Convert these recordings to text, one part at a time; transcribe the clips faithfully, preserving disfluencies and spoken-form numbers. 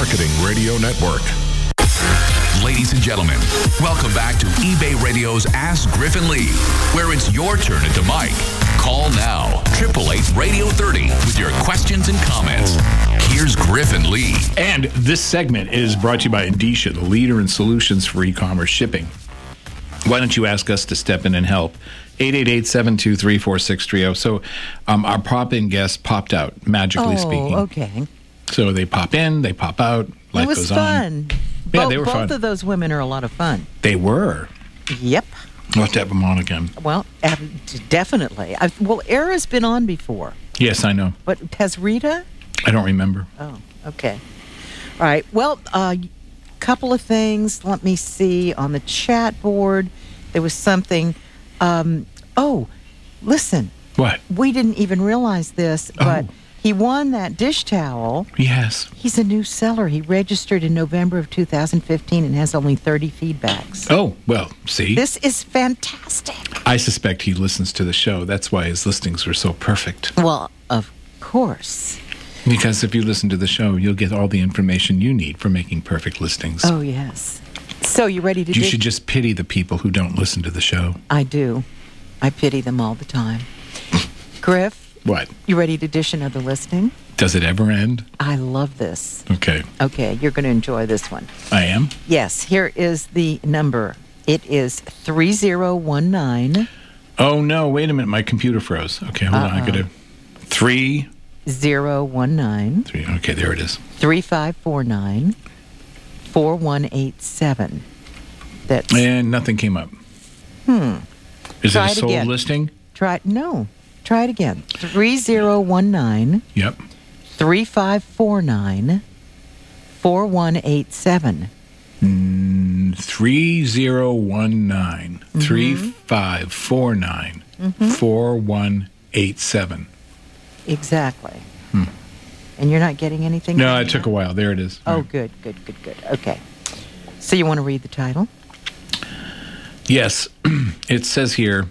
Marketing Radio Network. Ladies and gentlemen, welcome back to eBay Radio's Ask Griffin Lee, where it's your turn at the mic. Call now, eight eight eight, radio thirty, with your questions and comments. Here's Griffin Lee. And this segment is brought to you by Endicia, the leader in solutions for e-commerce shipping. Why don't you ask us to step in and help? eight eight eight, seven two three, four six three zero. So um, our pop-in guest popped out, magically oh, speaking. okay. So they pop in, they pop out, life it was goes fun. on. Yeah, Bo- they were both fun. Both of those women are a lot of fun. They were. Yep. We'll have to have them on again. Well, uh, definitely. I, well, Era's been on before. Yes, I know. But has Rita? I don't remember. Oh, okay. All right. Well, a uh, couple of things. Let me see. On the chat board, there was something. Um, oh, listen. What? We didn't even realize this, but Oh. he won that dish towel. Yes. He's a new seller. He registered in November of two thousand fifteen and has only thirty feedbacks. Oh, well, see? This is fantastic. I suspect he listens to the show. That's why his listings were so perfect. Well, of course. Because if you listen to the show, you'll get all the information you need for making perfect listings. Oh, yes. So you ready to You dig- should just pity the people who don't listen to the show. I do. I pity them all the time. Griff, What? you ready to dish another listing? Does it ever end? I love this. Okay. Okay, you're going to enjoy this one. I am? Yes, here is the number. It is three zero one nine. Oh, no. Wait a minute. My computer froze. Okay, hold on. I got to... Three... zero one nine. Three. Okay, there it is. three five four nine, four one eight seven. That's... And nothing came up. Hmm. Is Try it a it sold again. listing? Try... No. Try it again. three zero one nine, Yep. three five four nine, four one eight seven. Mm, three zero one nine, Mm-hmm. three five four nine, four one eight seven. Exactly. And you're not getting anything? No, from it took that? a while. There it is. Oh, Right. good, good, good, good. Okay. So you want to read the title? Yes. It says here,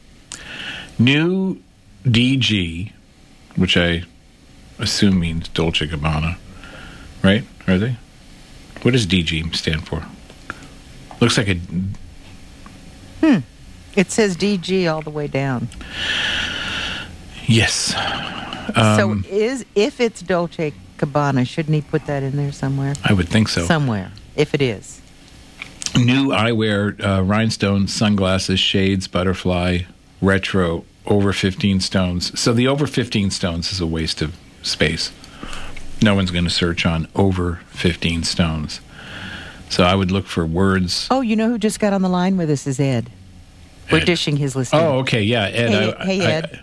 new D G, which I assume means Dolce Gabbana, right? Are they? What does D G stand for? Looks like a... Hmm. It says D G all the way down. Yes. so Um, is if it's Dolce Gabbana, shouldn't he put that in there somewhere? I would think so. Somewhere, if it is. New eyewear, uh, rhinestones, sunglasses, shades, butterfly, retro, over fifteen stones. So the over fifteen stones is a waste of space. No one's going to search on over fifteen stones. So I would look for words. Oh, you know who just got on the line with us is Ed. We're Ed. dishing his listing. Oh, okay, yeah. Ed, Hey, I, hey, I- Ed.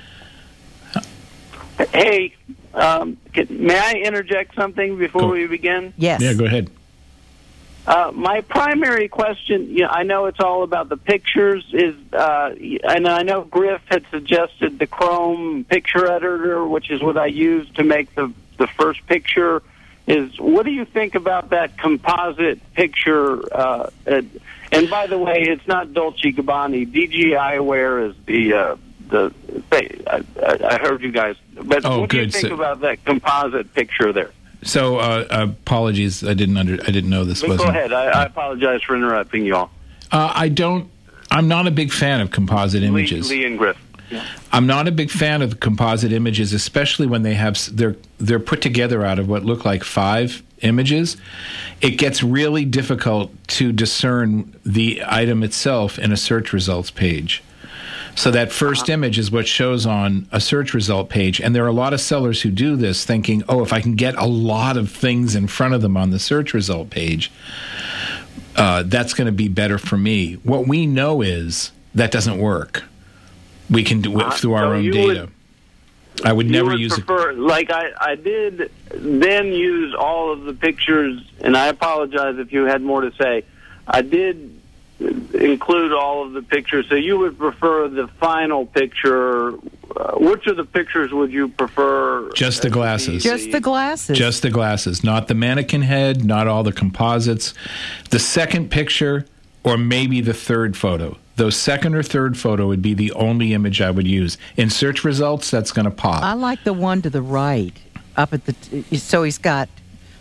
Hey, um, can, may I interject something before Go. we begin? Yes. yeah, go ahead. Uh, my primary question, you know, I know it's all about the pictures, is, uh, and I know Griff had suggested the Chrome picture editor, which is what I use to make the, the first picture. Is what do you think about that composite picture? Uh, and, and by the way, it's not Dolce Gabbana. D G Eyewear is the uh, the. I, I heard you guys, but Oh, what do you good. think So- about that composite picture there? So uh, apologies, I didn't under, I didn't know this But wasn't. go ahead. I, I apologize for interrupting you all. Uh, I don't. I'm not a big fan of composite Lee, images. Lee and Griff. Yeah. I'm not a big fan of composite images, especially when they have s- they're they're put together out of what look like five images. It gets really difficult to discern the item itself in a search results page. So that first Uh-huh. image is what shows on a search result page, and there are a lot of sellers who do this, thinking, "Oh, if I can get a lot of things in front of them on the search result page, uh, that's going to be better for me." What we know is that doesn't work. We can do it Uh, through our so own you data. I would You never would use it. prefer, like I, I did then use all of the pictures, and I apologize if you had more to say. I did include all of the pictures, so you would prefer the final picture. Uh, which of the pictures would you prefer? Just the glasses. Just the glasses. Just the glasses, not the mannequin head, not all the composites. The second picture, or maybe the third photo. Those second or third photo would be the only image I would use. In search results, that's going to pop. I like the one to the right, up at the. T- so he's got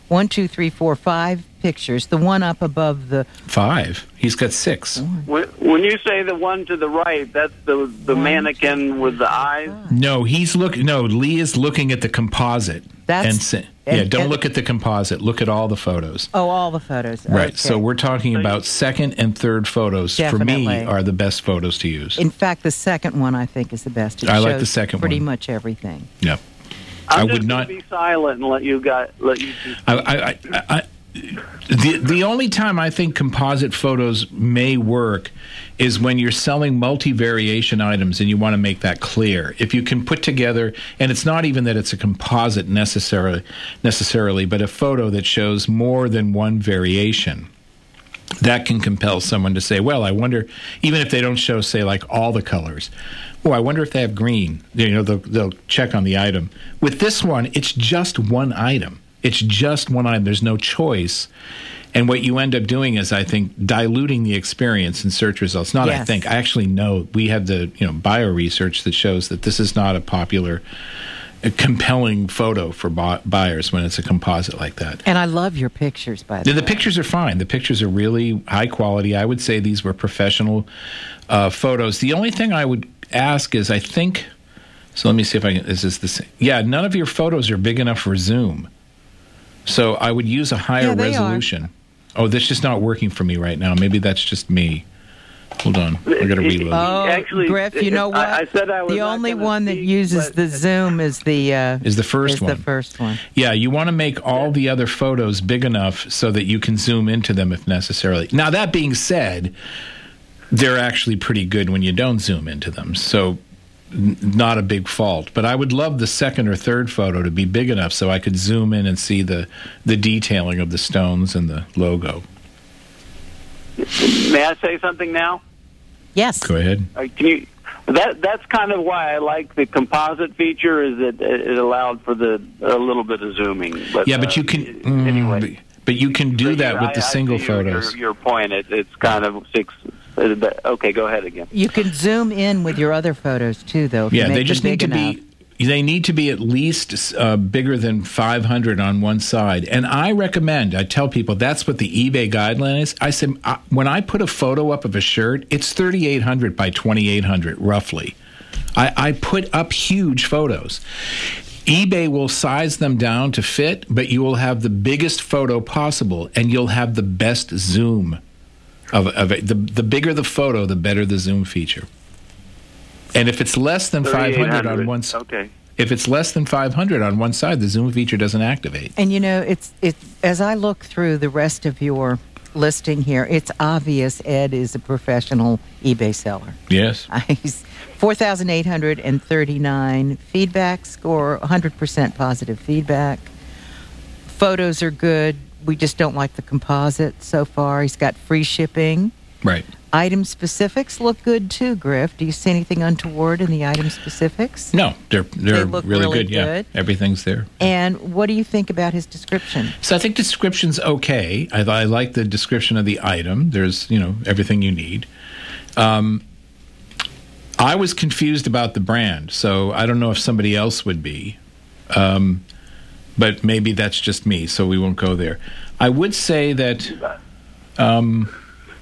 one, two, three, four, five pictures. The one up above the Five. He's got six. When, when you say the one to the right, that's the the One, mannequin two, with the three, eyes. five. No, he's looking. No, Lee is looking at the composite. That's- and sa- and- yeah. Don't and- look at the composite. Look at all the photos. Oh, all the photos. Right. Okay. So we're talking about second and third photos. For Definitely. me, are the best photos to use. In fact, the second one I think is the best. It I like the shows second pretty one. much everything. Yeah. I'm I just would gonna not. be silent and let you guys let you. Two I, I, I, I, the the only time I think composite photos may work is when you're selling multi-variation items and you want to make that clear. If you can put together, and it's not even that it's a composite necessarily, necessarily, but a photo that shows more than one variation, that can compel someone to say, well, I wonder, even if they don't show, say, like all the colors, oh, I wonder if they have green. You know, they'll, they'll check on the item. With this one, it's just one item. It's just one item. There's no choice. And what you end up doing is, I think, diluting the experience in search results. Not Yes. I think. I actually know. We have the you know bio research that shows that this is not a popular, a compelling photo for bu- buyers when it's a composite like that. And I love your pictures, by the The, the way. pictures are fine. The pictures are really high quality. I would say these were professional uh, photos. The only thing I would ask is, I think, so let me see if I can, is this the same? Yeah, none of your photos are big enough for Zoom. So I would use a higher Yeah, they are. resolution. Oh, that's just not working for me right now. Maybe that's just me. Hold on. I got to reload. Oh, Actually, Griff, you know what? I- I said I was the not only gonna one that speak, uses but- the zoom is the uh, Is the first is one. the first one. Yeah, you want to make all the other photos big enough so that you can zoom into them if necessarily. Now, that being said, they're actually pretty good when you don't zoom into them. So, n- not a big fault. But I would love the second or third photo to be big enough so I could zoom in and see the, the detailing of the stones and the logo. May I say something now? Yes. Go ahead. Uh, can you? That that's kind of why I like the composite feature. Is that it allowed for the a little bit of zooming. But, Yeah, but uh, you can. mm, anyway. but- But you can do But that you- with I- the I single see your- photos. Your, your point. It, it's kind of six. Uh, but- okay, go ahead again. You can zoom in with your other photos too, though. If you Yeah, make they them just need big to enough. be. They need to be at least uh, bigger than five hundred on one side. And I recommend, I tell people that's what the eBay guideline is. I said, I, when I put a photo up of a shirt, it's thirty-eight hundred by twenty-eight hundred, roughly. I, I put up huge photos. eBay will size them down to fit, but you will have the biggest photo possible, and you'll have the best zoom of, of it. The, the bigger the photo, the better the zoom feature. And if it's less than five hundred on one side, Okay. if it's less than five hundred on one side, the zoom feature doesn't activate. And you know, it's it. As I look through the rest of your listing here, it's obvious Ed is a professional eBay seller. Yes. He's four thousand eight hundred thirty-nine feedback score, one hundred percent positive feedback. Photos are good. We just don't like the composite so far. He's got free shipping. Right. Item specifics look good too, Griff. Do you see anything untoward in the item specifics? No, they're they're They look really, really good. Yeah, good. everything's there. And what do you think about his description? So I think description's okay. I, I like the description of the item. There's you know everything you need. Um, I was confused about the brand, so I don't know if somebody else would be. Um, but maybe that's just me, so we won't go there. I would say that um,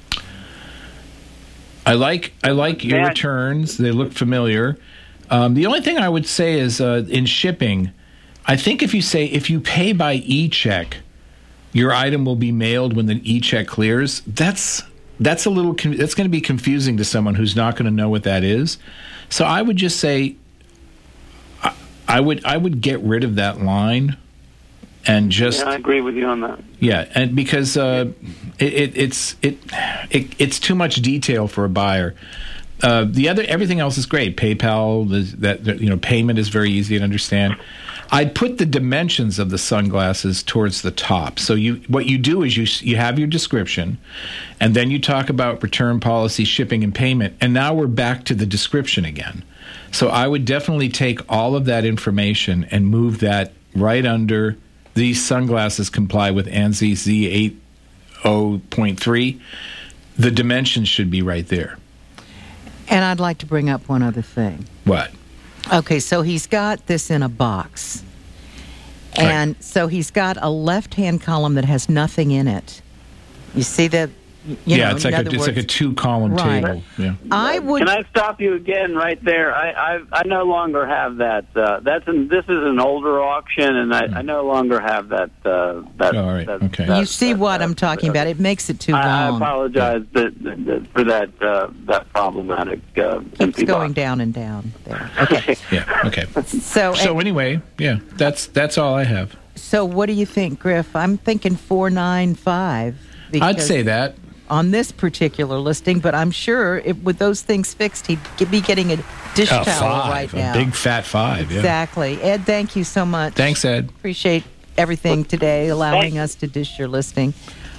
I like I like your Matt. returns. They look familiar. Um, the only thing I would say is uh, in shipping, I think if you say if you pay by e-check, your item will be mailed when the e-check clears. That's that's a little con- that's going to be confusing to someone who's not going to know what that is. So I would just say I, I would I would get rid of that line and just Yeah, I agree with you on that. yeah, and because uh, it, it, it's it, it it's too much detail for a buyer. Uh, the other everything else is great. PayPal, is, that that, you know, payment is very easy to understand. I'd put the dimensions of the sunglasses towards the top. So you what you do is you you have your description, and then you talk about return policy, shipping, and payment. And now we're back to the description again. So I would definitely take all of that information and move that right under. These sunglasses comply with ANSI Z eighty point three. The dimensions should be right there. And I'd like to bring up one other thing. What? Okay, so he's got this in a box. And so he's got a left-hand column that has nothing in it. You see that? You yeah, know, it's like a words, it's like a two-column right. table. Yeah. I would. Can I stop you again right there? I I, I no longer have that. Uh, that's an, this is an older auction, and I, I no longer have that. Uh, that oh, all right. that, Okay. that, you see that, what that, I'm talking that, about? It makes it too I, long. I apologize that, that, that, for that uh, that problematic. Uh, It's going box. down and down there. Okay. Yeah. Okay. So. So anyway, yeah, that's that's all I have. So what do you think, Griff? I'm thinking four nine five. I'd say that. On this particular listing, but I'm sure if, with those things fixed, he'd get- be getting a dish A towel five, right a now. big fat five. Yeah. Exactly. Ed, thank you so much. Thanks, Ed. Appreciate everything today, allowing us to dish your listing.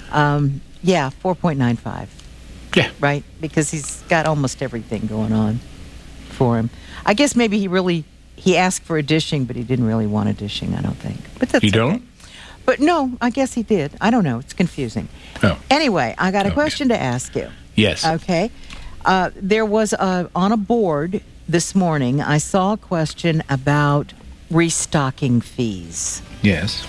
Um, yeah, four point nine five. Yeah. Right? Because he's got almost everything going on for him. I guess maybe he really, he asked for a dishing, but he didn't really want a dishing, I don't think. But that's You okay. don't? But no, I guess he did. I don't know. It's confusing. Oh. Anyway, I got a Okay. question to ask you. Yes. Okay. Uh, there was a, on a board this morning, I saw a question about restocking fees. Yes.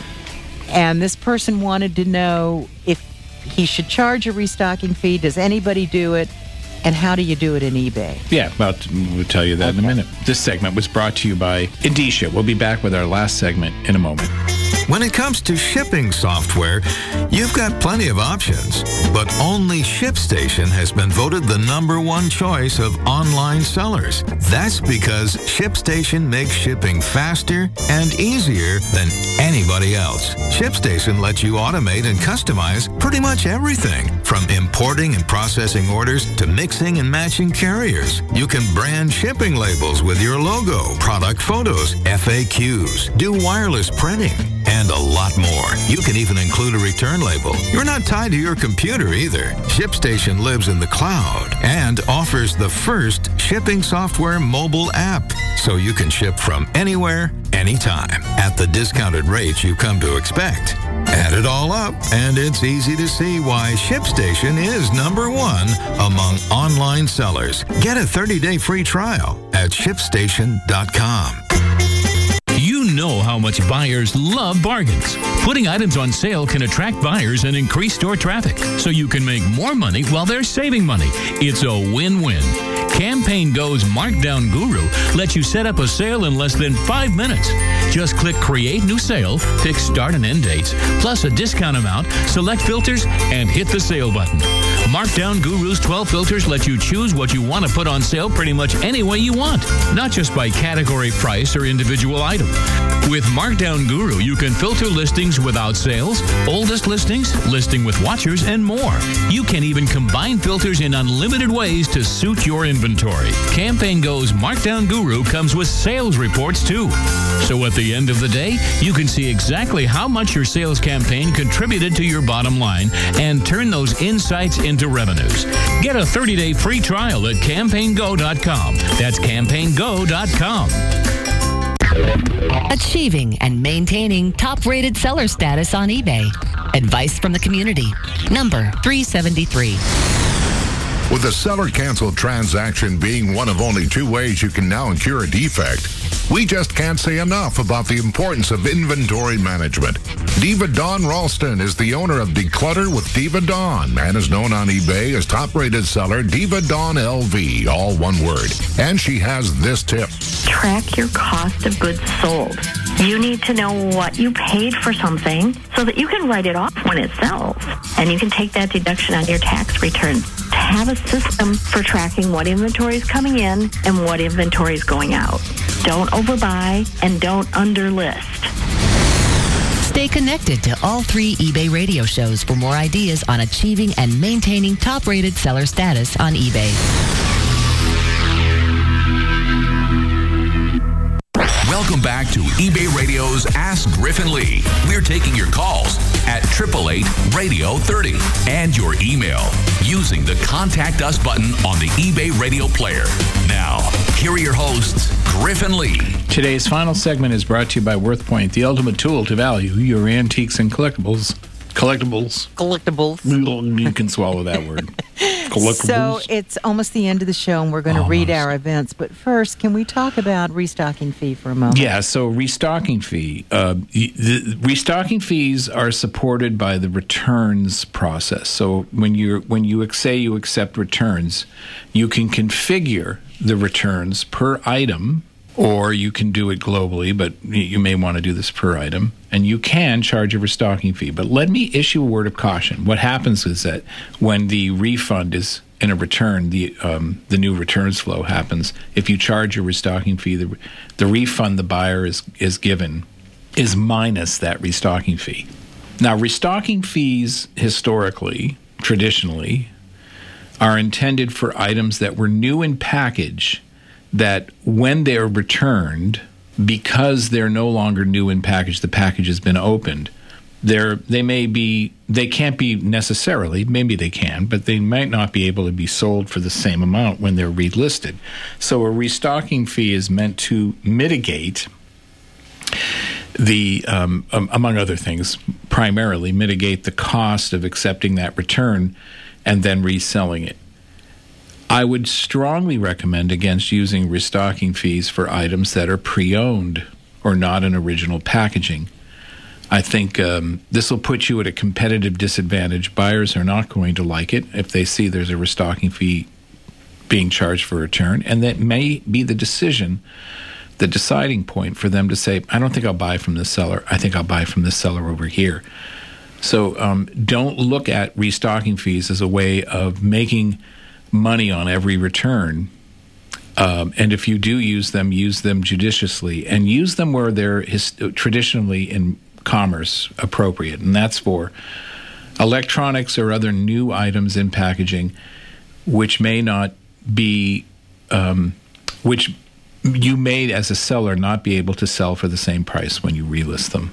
And this person wanted to know if he should charge a restocking fee. Does anybody do it? And how do you do it in eBay? Yeah, well, we'll tell you that in a minute. This segment was brought to you by Indicia. We'll be back with our last segment in a moment. When it comes to shipping software, you've got plenty of options, but only ShipStation has been voted the number one choice of online sellers. That's because ShipStation makes shipping faster and easier than anybody else. ShipStation lets you automate and customize pretty much everything, from importing and processing orders to mixing and matching carriers. You can brand shipping labels with your logo, product photos, F A Qs, do wireless printing, and a lot more. You can even include a return label. You're not tied to your computer either. ShipStation lives in the cloud and offers the first shipping software mobile app, so you can ship from anywhere, anytime, at the discounted rates you come to expect. Add it all up, and it's easy to see why ShipStation is number one among online sellers. Get a thirty-day free trial at ship station dot com. You know how much buyers love bargains. Putting items on sale can attract buyers and increase store traffic, so you can make more money while they're saving money. It's a win-win. Campaign Go's Markdown Guru lets you set up a sale in less than five minutes. Just click Create New Sale, pick Start and End Dates, plus a discount amount, select filters, and hit the sale button. Markdown Guru's twelve filters let you choose what you want to put on sale pretty much any way you want, not just by category, price, or individual item. With Markdown Guru, you can filter listings without sales, oldest listings, listing with watchers, and more. You can even combine filters in unlimited ways to suit your inventory. Campaign Go's Markdown Guru comes with sales reports too. So at the end of the day, you can see exactly how much your sales campaign contributed to your bottom line and turn those insights into revenues. Get a thirty-day free trial at campaign go dot com. That's campaign go dot com. Achieving and maintaining top-rated seller status on eBay. Advice from the community. Number three seventy-three. With a seller canceled transaction being one of only two ways you can now incur a defect, we just can't say enough about the importance of inventory management. Diva Dawn Ralston is the owner of Declutter with Diva Dawn and is known on eBay as top-rated seller Diva Dawn L V, all one word. And she has this tip. Track your cost of goods sold. You need to know what you paid for something so that you can write it off when it sells. And you can take that deduction on your tax return. To have a system for tracking what inventory is coming in and what inventory is going out. Don't overbuy and don't underlist. Stay connected to all three eBay radio shows for more ideas on achieving and maintaining top-rated seller status on eBay. Welcome back to eBay Radio's Ask Griffin Lee. We're taking your calls at eight eight eight, radio thirty and your email using the Contact Us button on the eBay Radio player. Now, here are your hosts, Griffin Lee. Today's final segment is brought to you by WorthPoint, the ultimate tool to value your antiques and collectibles Collectibles. Collectibles. You can swallow that word. Collectibles. So it's almost the end of the show, and we're going to read Almost. our events. But first, can we talk about restocking fee for a moment? Yeah, so restocking fee. Uh, y- the restocking fees are supported by the returns process. So when you when you ex- say you accept returns, you can configure the returns per item, or you can do it globally, but y- you may want to do this per item, and you can charge a restocking fee. But let me issue a word of caution. What happens is that when the refund is in a return, the um, the new returns flow happens. If you charge a restocking fee, the the refund the buyer is is given is minus that restocking fee. Now, restocking fees historically, traditionally, are intended for items that were new in package, that when they're returned, because they're no longer new in package, the package has been opened. They're, they may be, they can't be necessarily, maybe they can, but they might not be able to be sold for the same amount when they're relisted. So a restocking fee is meant to mitigate the, um, um, among other things, primarily mitigate the cost of accepting that return and then reselling it. I would strongly recommend against using restocking fees for items that are pre-owned or not in original packaging. I think um, this will put you at a competitive disadvantage. Buyers are not going to like it if they see there's a restocking fee being charged for a return, and that may be the decision, the deciding point for them to say, I don't think I'll buy from this seller. I think I'll buy from this seller over here. So um, don't look at restocking fees as a way of making money on every return. Um, and if you do use them, use them judiciously, and use them where they're his- traditionally in commerce appropriate. And that's for electronics or other new items in packaging, which may not be, um, which you may, as a seller, not be able to sell for the same price when you relist them.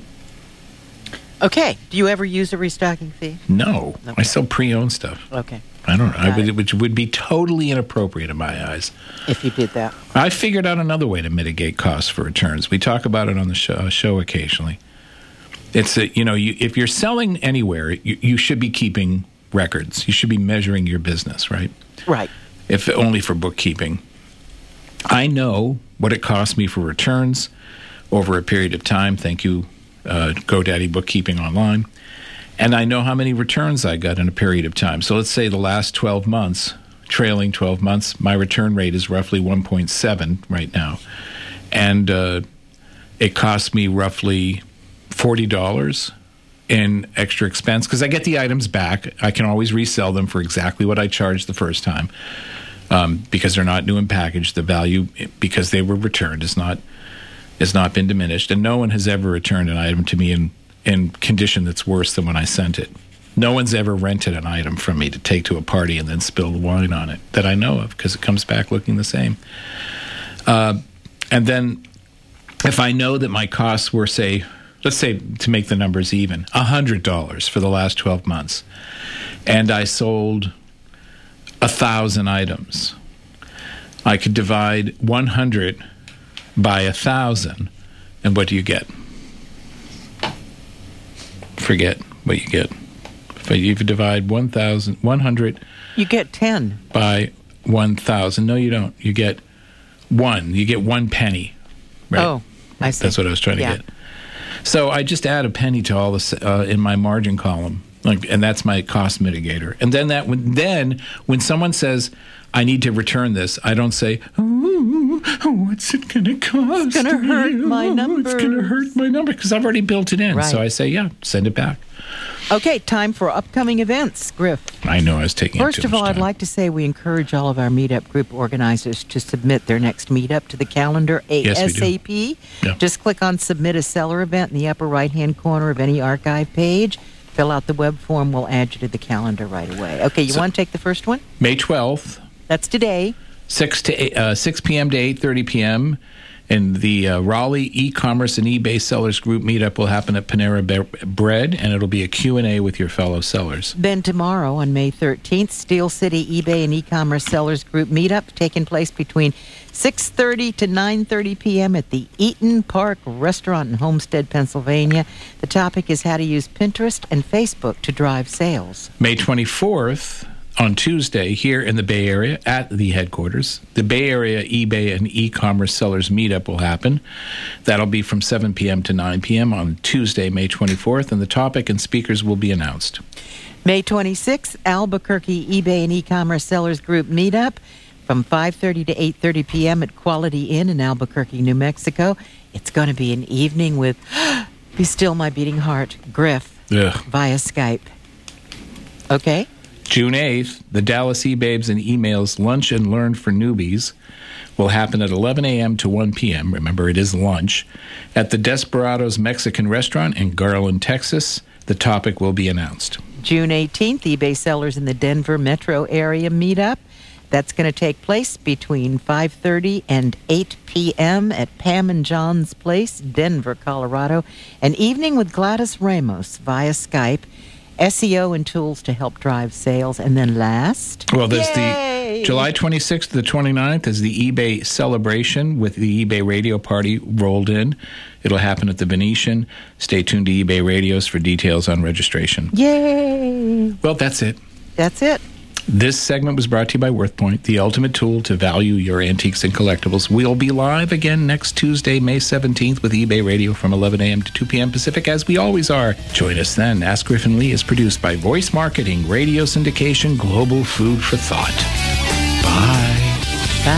Okay. Do you ever use a restocking fee? No. Okay. I sell pre-owned stuff. Okay. I don't know. I Got would, it. which would be totally inappropriate in my eyes. If you did that. I figured out another way to mitigate costs for returns. We talk about it on the show, uh, show occasionally. It's a, you know, you, if you're selling anywhere, you, you should be keeping records. You should be measuring your business, right? Right. If only for bookkeeping. I know what it cost me for returns over a period of time. Thank you, uh, GoDaddy Bookkeeping Online. And I know how many returns I got in a period of time. So let's say the last twelve months, trailing twelve months, my return rate is roughly one point seven right now. And uh, it cost me roughly forty dollars in extra expense because I get the items back. I can always resell them for exactly what I charged the first time um, because they're not new in package. The value, because they were returned, is not has not been diminished. And no one has ever returned an item to me in in condition that's worse than when I sent it. No one's ever rented an item from me to take to a party and then spill the wine on it that I know of because it comes back looking the same. Uh, and then if I know that my costs were, say, let's say to make the numbers even, one hundred dollars for the last twelve months, and I sold one thousand items, I could divide one hundred by one thousand, and what do you get? Forget what you get. If you divide one thousand, one hundred You get ten. by one thousand, no, you don't. You get one. You get one penny. Right? Oh, I see. That's what I was trying Yeah. to get. So I just add a penny to all this uh, in my margin column, like, and that's my cost mitigator. And then that when then when someone says I need to return this, I don't say, "Oh, what's it going to cost? It's going to hurt me? my Oh, numbers." It's going to hurt my number because I've already built it in. Right. So I say, yeah, send it back. Okay, time for upcoming events, Griff. I know I was taking up First too of much all, I'd time. like to say we encourage all of our meetup group organizers to submit their next meetup to the calendar Yes, we do. ASAP. Yeah. Just click on Submit a Seller Event in the upper right-hand corner of any archive page. Fill out the web form. We'll add you to the calendar right away. Okay, you So- want to take the first one? May twelfth, That's today. six to eight, uh, six p.m. to eight thirty p.m. And the uh, Raleigh e-commerce and eBay sellers group meetup will happen at Panera Be- Bread, and it'll be a Q and A with your fellow sellers. Then tomorrow on May thirteenth, Steel City eBay and e-commerce sellers group meetup taking place between six thirty to nine thirty p.m. at the Eaton Park Restaurant in Homestead, Pennsylvania. The topic is how to use Pinterest and Facebook to drive sales. May twenty-fourth, on Tuesday, here in the Bay Area at the headquarters, the Bay Area eBay and e-commerce sellers meetup will happen. That'll be from seven p.m. to nine p.m. on Tuesday, May twenty-fourth, and the topic and speakers will be announced. May twenty-sixth, Albuquerque eBay and e-commerce sellers group meetup from five thirty to eight thirty p.m. at Quality Inn in Albuquerque, New Mexico. It's going to be an evening with Be Still My Beating Heart, Griff, Ugh. via Skype. Okay? June eighth, the Dallas eBabes and Emails Lunch and Learn for Newbies will happen at eleven a.m. to one p.m. Remember, it is lunch at the Desperados Mexican Restaurant in Garland, Texas. The topic will be announced. June eighteenth, eBay sellers in the Denver metro area meetup. That's going to take place between five thirty and eight p.m. at Pam and John's Place, Denver, Colorado. An evening with Gladys Ramos via Skype. S E O and tools to help drive sales. And then last... Well, there's Yay! the July twenty-sixth to the twenty-ninth is the eBay celebration with the eBay Radio Party rolled in. It'll happen at the Venetian. Stay tuned to eBay Radios for details on registration. Yay! Well, that's it. That's it. This segment was brought to you by WorthPoint, the ultimate tool to value your antiques and collectibles. We'll be live again next Tuesday, May seventeenth, with eBay Radio from eleven a.m. to two p.m. Pacific, as we always are. Join us then. Ask Griffin Lee is produced by Voice Marketing, Radio Syndication, Global Food for Thought. Bye.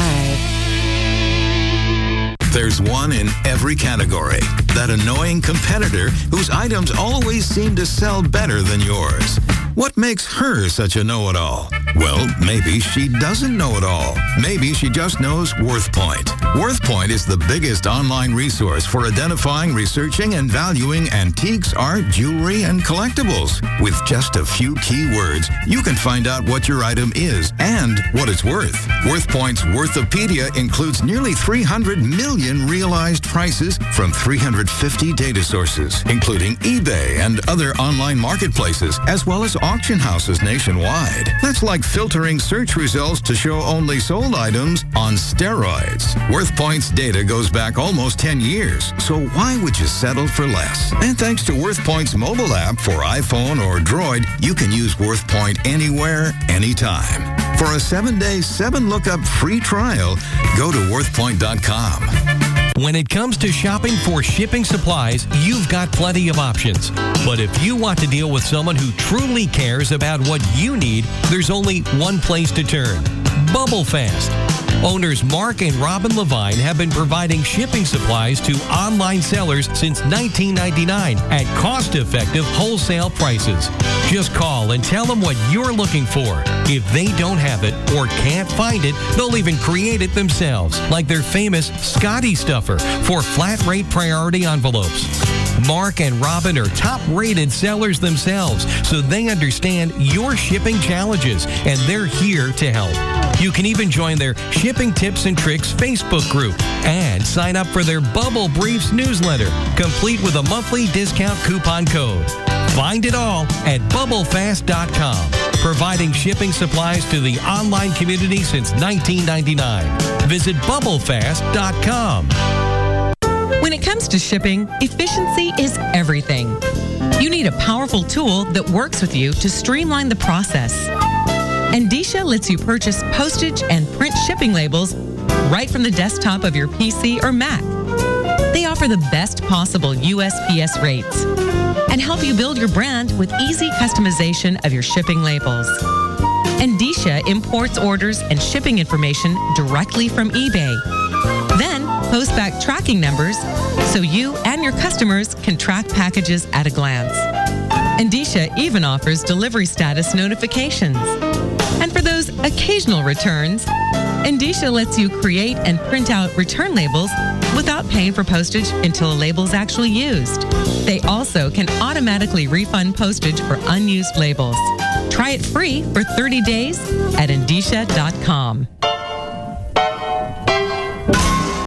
Bye. There's one in every category. That annoying competitor whose items always seem to sell better than yours. What makes her such a know-it-all? Well, maybe she doesn't know it all. Maybe she just knows WorthPoint. WorthPoint is the biggest online resource for identifying, researching, and valuing antiques, art, jewelry, and collectibles. With just a few keywords, you can find out what your item is and what it's worth. WorthPoint's Worthopedia includes nearly three hundred million realized prices from three hundred fifty data sources, including eBay and other online marketplaces, as well as auction houses nationwide. That's like filtering search results to show only sold items on steroids. WorthPoint's data goes back almost ten years, so why would you settle for less? And thanks to WorthPoint's mobile app for iPhone or Droid, you can use WorthPoint anywhere, anytime. For a seven-day, seven-lookup free trial, go to worth point dot com. When it comes to shopping for shipping supplies, you've got plenty of options. But if you want to deal with someone who truly cares about what you need, there's only one place to turn: Bubble Fast. Owners Mark and Robin Levine have been providing shipping supplies to online sellers since nineteen ninety-nine at cost-effective wholesale prices. Just call and tell them what you're looking for. If they don't have it or can't find it, they'll even create it themselves, like their famous Scotty Stuffer for flat-rate priority envelopes. Mark and Robin are top-rated sellers themselves, so they understand your shipping challenges, and they're here to help. You can even join their Shipping Tips and Tricks Facebook group and sign up for their Bubble Briefs newsletter, complete with a monthly discount coupon code. Find it all at bubble fast dot com, providing shipping supplies to the online community since nineteen ninety-nine. Visit bubble fast dot com. When it comes to shipping, efficiency is everything. You need a powerful tool that works with you to streamline the process. Endicia lets you purchase postage and print shipping labels right from the desktop of your P C or Mac. They offer the best possible U S P S rates and help you build your brand with easy customization of your shipping labels. Endicia imports orders and shipping information directly from eBay. Then post back tracking numbers so you and your customers can track packages at a glance. Endicia even offers delivery status notifications. And for those occasional returns, Endicia lets you create and print out return labels without paying for postage until a label is actually used. They also can automatically refund postage for unused labels. Try it free for thirty days at endicia dot com.